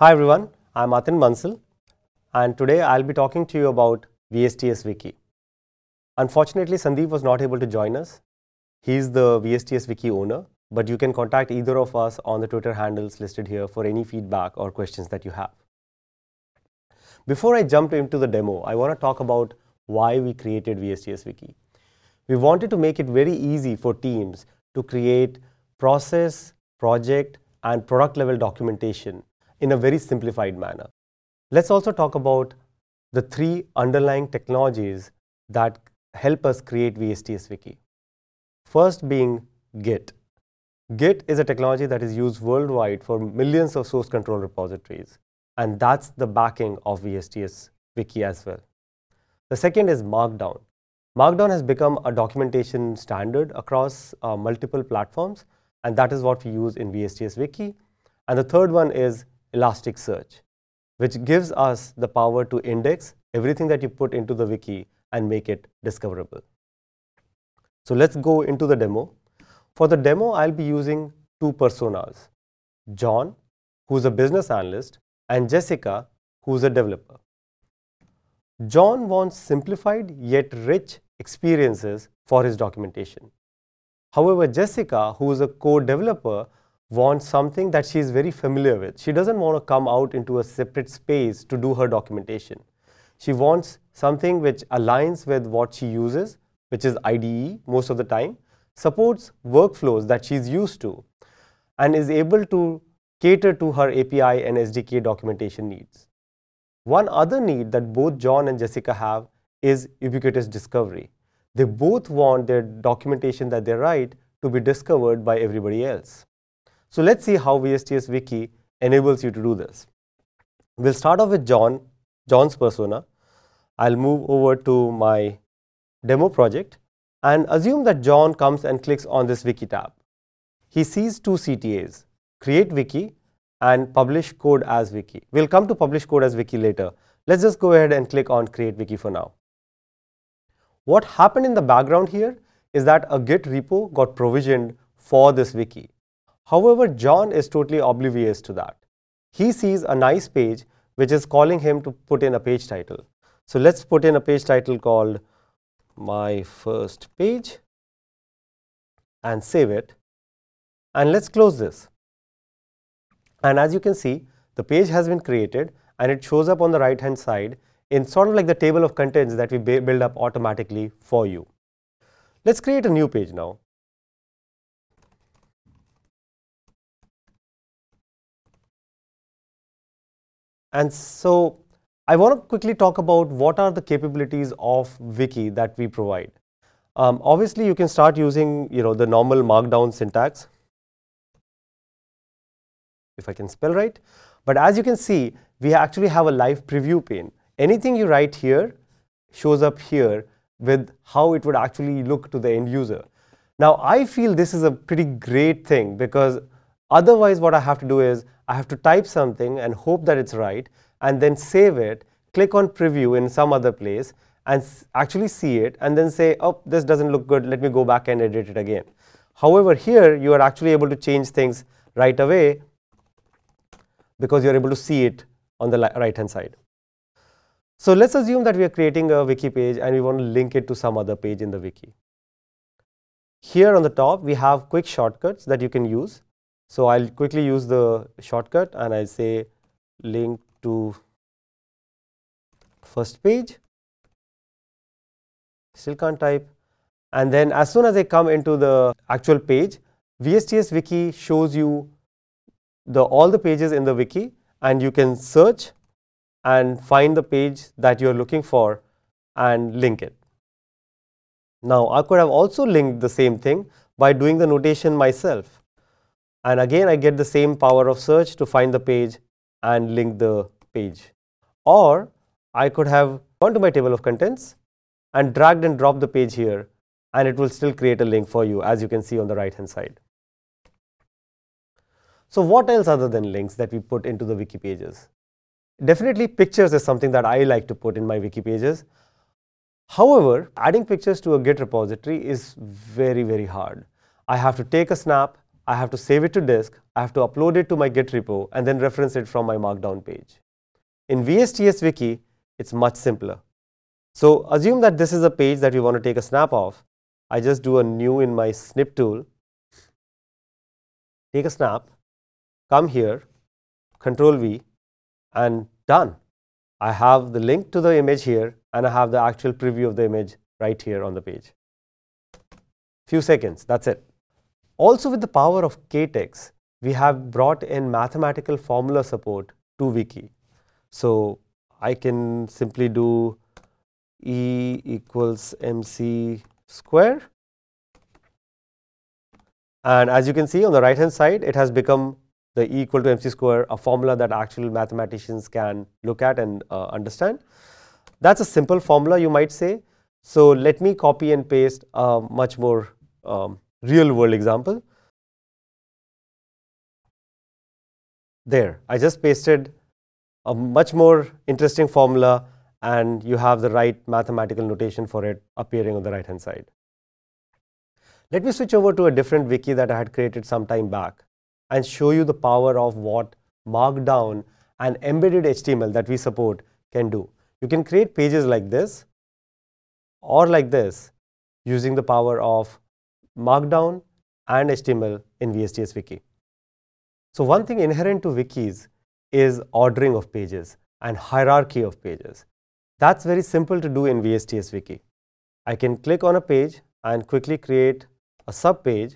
Hi everyone, I'm Atin Mansal and today I'll be talking to you about VSTS Wiki. Unfortunately, Sandeep was not able to join us. He's the VSTS Wiki owner, but you can contact either of us on the Twitter handles listed here for any feedback or questions that you have. Before I jump into the demo, I want to talk about why we created VSTS Wiki. We wanted to make it very easy for teams to create process, project, and product level documentation in a very simplified manner. Let's also talk about the three underlying technologies that help us create VSTS Wiki. First being Git. Git is a technology that is used worldwide for millions of source control repositories, and that's the backing of VSTS Wiki as well. The second is Markdown. Markdown has become a documentation standard across multiple platforms, and that is what we use in VSTS Wiki. And the third one is Elasticsearch, which gives us the power to index everything that you put into the wiki and make it discoverable. So let's go into the demo. For the demo, I'll be using two personas, John, who's a business analyst, and Jessica, who's a developer. John wants simplified yet rich experiences for his documentation. However, Jessica, who is a code developer, wants something that she is very familiar with. She doesn't want to come out into a separate space to do her documentation. She wants something which aligns with what she uses, which is IDE most of the time, supports workflows that she's used to, and is able to cater to her API and SDK documentation needs. One other need that both John and Jessica have is ubiquitous discovery. They both want their documentation that they write to be discovered by everybody else. So let's see how VSTS Wiki enables you to do this. We'll start off with John's persona. I'll move over to my demo project and assume that John comes and clicks on this Wiki tab. He sees two CTAs, Create Wiki and Publish Code as Wiki. We'll come to Publish Code as Wiki later. Let's just go ahead and click on Create Wiki for now. What happened in the background here is that a Git repo got provisioned for this wiki. However, John is totally oblivious to that. He sees a nice page which is calling him to put in a page title. So let's put in a page title called My First Page and save it. And let's close this. And as you can see, the page has been created and it shows up on the right hand side in sort of like the table of contents that we build up automatically for you. Let's create a new page now. And so I want to quickly talk about what are the capabilities of Wiki that we provide. Obviously, you can start using the normal Markdown syntax, if I can spell right. But as you can see, we actually have a live preview pane. Anything you write here shows up here with how it would actually look to the end user. Now, I feel this is a pretty great thing because otherwise what I have to do is I have to type something and hope that it's right and then save it, click on preview in some other place and actually see it and then say, oh, this doesn't look good, let me go back and edit it again. However, here you are actually able to change things right away because you're able to see it on the right hand side. So let's assume that we are creating a wiki page and we want to link it to some other page in the wiki. Here on the top, we have quick shortcuts that you can use. So I'll quickly use the shortcut and I'll say link to first page. Still can't type. And then as soon as I come into the actual page, VSTS Wiki shows you all the pages in the wiki and you can search and find the page that you're looking for and link it. Now, I could have also linked the same thing by doing the notation myself. And again, I get the same power of search to find the page and link the page. Or I could have gone to my table of contents and dragged and dropped the page here, and it will still create a link for you, as you can see on the right hand side. So what else other than links that we put into the wiki pages? Definitely pictures is something that I like to put in my wiki pages. However, adding pictures to a Git repository is very, very hard. I have to take a snap, I have to save it to disk, I have to upload it to my Git repo, and then reference it from my Markdown page. In VSTS Wiki, it's much simpler. So assume that this is a page that we want to take a snap of. I just do a new in my snip tool, take a snap, come here, Control V, and done. I have the link to the image here, and I have the actual preview of the image right here on the page. Few seconds, that's it. Also, with the power of KTeX, we have brought in mathematical formula support to Wiki. So I can simply do E equals MC square. And as you can see on the right hand side, it has become the E equal to MC square, a formula that actual mathematicians can look at and understand. That's a simple formula, you might say. So let me copy and paste a much more real world example. There, I just pasted a much more interesting formula, and you have the right mathematical notation for it appearing on the right hand side. Let me switch over to a different wiki that I had created some time back and show you the power of what Markdown and embedded HTML that we support can do. You can create pages like this or like this using the power of Markdown and HTML in VSTS Wiki. So one thing inherent to wikis is ordering of pages and hierarchy of pages. That's very simple to do in VSTS Wiki. I can click on a page and quickly create a sub page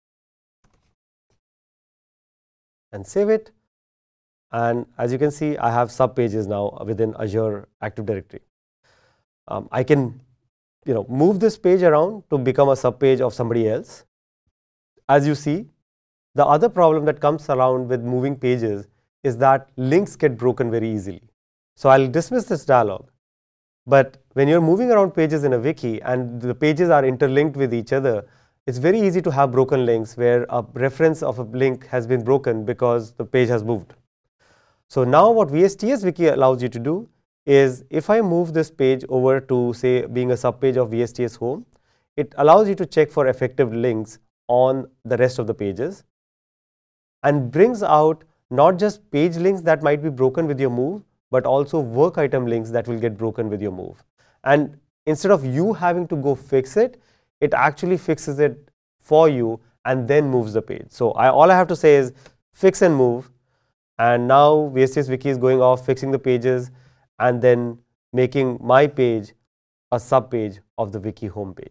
and save it. And as you can see, I have sub pages now within Azure Active Directory. I can move this page around to become a sub page of somebody else. As you see, the other problem that comes around with moving pages is that links get broken very easily. So I'll dismiss this dialog. But when you're moving around pages in a wiki and the pages are interlinked with each other, it's very easy to have broken links where a reference of a link has been broken because the page has moved. So now what VSTS Wiki allows you to do is, if I move this page over to, say, being a subpage of VSTS Home, it allows you to check for effective links on the rest of the pages and brings out not just page links that might be broken with your move, but also work item links that will get broken with your move. And instead of you having to go fix it, it actually fixes it for you and then moves the page. So all I have to say is fix and move. And now VSTS Wiki is going off, fixing the pages, and then making my page a sub page of the Wiki homepage.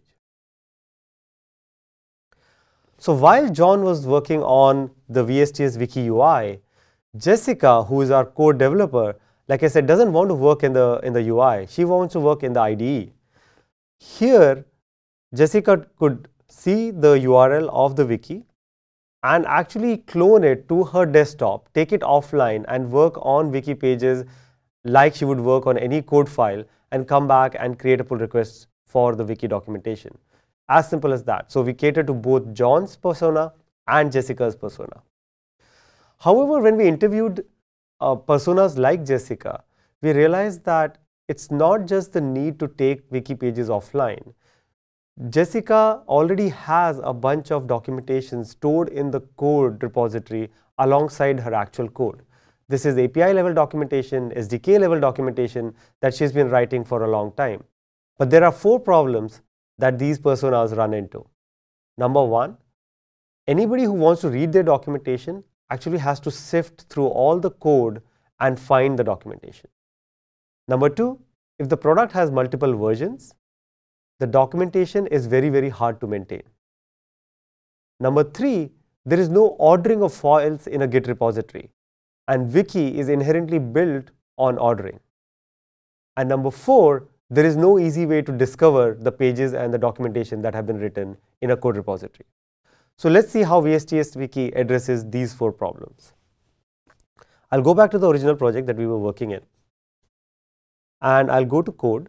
So while John was working on the VSTS Wiki UI, Jessica, who is our core developer, like I said, doesn't want to work in the UI. She wants to work in the IDE. Here, Jessica could see the URL of the wiki and actually clone it to her desktop, take it offline, and work on wiki pages like she would work on any code file, and come back and create a pull request for the wiki documentation. As simple as that. So we cater to both John's persona and Jessica's persona. However, when we interviewed personas like Jessica, we realized that it's not just the need to take wiki pages offline. Jessica already has a bunch of documentation stored in the code repository alongside her actual code. This is API level documentation, SDK level documentation that she's been writing for a long time. But there are 4 problems that these personas run into. Number 1, anybody who wants to read their documentation actually has to sift through all the code and find the documentation. Number 2, if the product has multiple versions, the documentation is very, very hard to maintain. Number 3, there is no ordering of files in a Git repository, and Wiki is inherently built on ordering. And number 4, there is no easy way to discover the pages and the documentation that have been written in a code repository. So let's see how VSTS Wiki addresses these 4 problems. I'll go back to the original project that we were working in, and I'll go to code.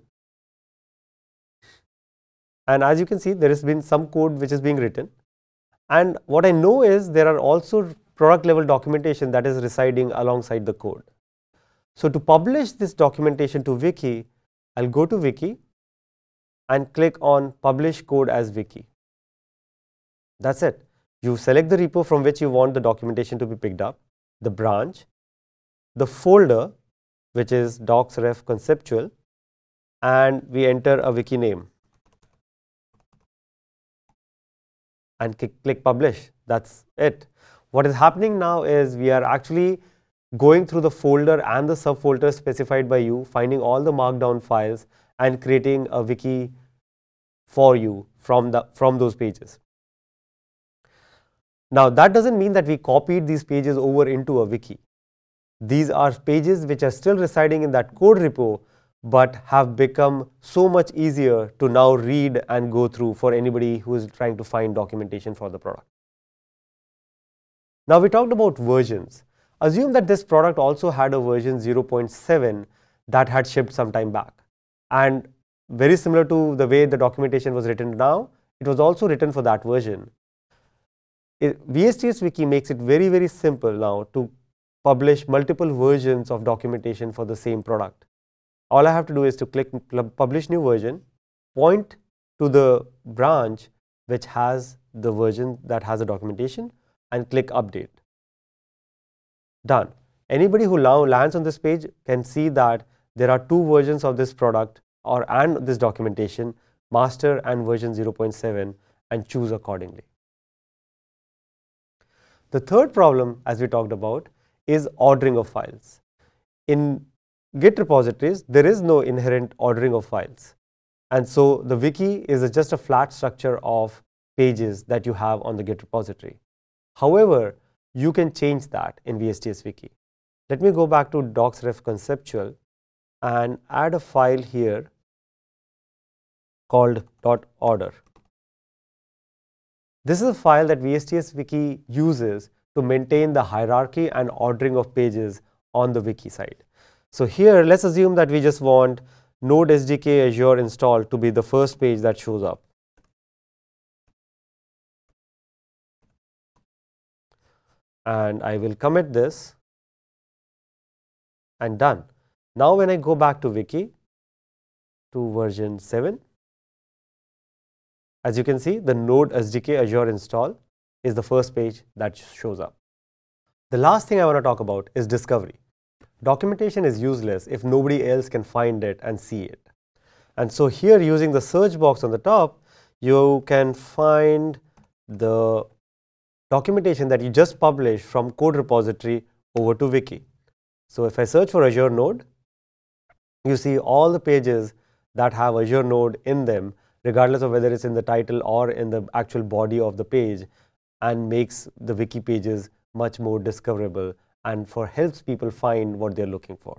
And as you can see, there has been some code which is being written. And what I know is there are also product level documentation that is residing alongside the code. So to publish this documentation to Wiki, I'll go to Wiki and click on Publish Code as Wiki. That's it. You select the repo from which you want the documentation to be picked up, the branch, the folder, which is docs.ref conceptual, and we enter a wiki name and click publish. That's it. What is happening now is we are actually going through the folder and the subfolder specified by you, finding all the markdown files and creating a wiki for you from those pages. Now that doesn't mean that we copied these pages over into a wiki. These are pages which are still residing in that code repo, but have become so much easier to now read and go through for anybody who is trying to find documentation for the product. Now we talked about versions. Assume that this product also had a version 0.7 that had shipped some time back. And very similar to the way the documentation was written now, it was also written for that version. VSTS Wiki makes it very, very simple now to publish multiple versions of documentation for the same product. All I have to do is to click publish new version, point to the branch which has the version that has the documentation, and click update. Done. Anybody who now lands on this page can see that there are two versions of this product and this documentation, master and version 0.7, and choose accordingly. The third problem, as we talked about, is ordering of files. In Git repositories, there is no inherent ordering of files. And so the wiki is just a flat structure of pages that you have on the Git repository. However, you can change that in VSTS Wiki. Let me go back to docs.ref conceptual and add a file here called .order. This is a file that VSTS Wiki uses to maintain the hierarchy and ordering of pages on the wiki site. So here, let's assume that we just want Node SDK Azure install to be the first page that shows up. And I will commit this and done. Now when I go back to wiki to version 7, as you can see, the Node SDK Azure install is the first page that shows up. The last thing I want to talk about is discovery. Documentation is useless if nobody else can find it and see it. And so here, using the search box on the top, you can find the documentation that you just published from code repository over to wiki. So if I search for Azure Node, you see all the pages that have Azure Node in them, regardless of whether it's in the title or in the actual body of the page, and makes the wiki pages much more discoverable and helps people find what they're looking for.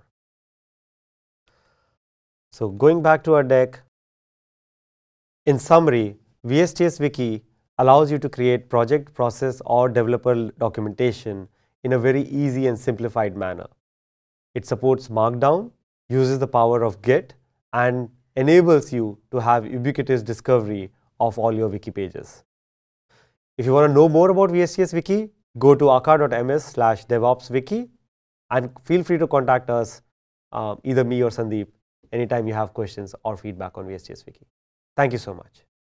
So going back to our deck, in summary, VSTS Wiki allows you to create project, process, or developer documentation in a very easy and simplified manner. It supports Markdown, uses the power of Git, and enables you to have ubiquitous discovery of all your wiki pages. If you want to know more about VSTS Wiki, go to aakaar.ms/DevOpsWiki and feel free to contact us, either me or Sandeep, anytime you have questions or feedback on VSTS Wiki. Thank you so much.